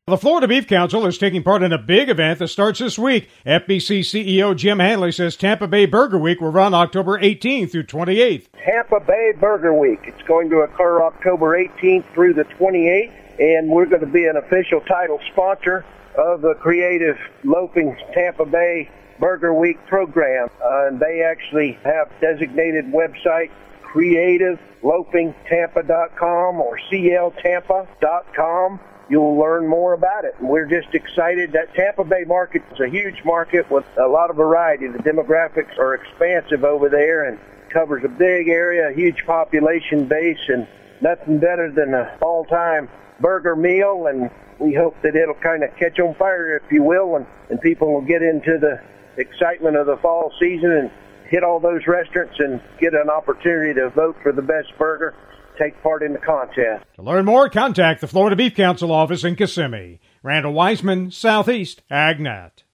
The Florida Beef Council is taking part in a big event that starts this week. FBC CEO Jim Hanley says Tampa Bay Burger Week will run October 18th through 28th. Tampa Bay Burger Week. It's going to occur October 18th through the 28th, and we're going to be an official title sponsor of the Creative Loafing Tampa Bay Burger Week program. And they actually have designated website creativeloafingtampa.com or cltampa.com. You'll learn more about it. And we're just excited that Tampa Bay market is a huge market with a lot of variety. The demographics are expansive over there and covers a big area, a huge population base, and nothing better than an all-time burger meal. And we hope that it'll kind of catch on fire, if you will, and people will get into the excitement of the fall season and hit all those restaurants and get an opportunity to vote for the best burger, take part in the contest. To learn more, contact the Florida Beef Council office in Kissimmee. Randall Wiseman, Southeast AgNet.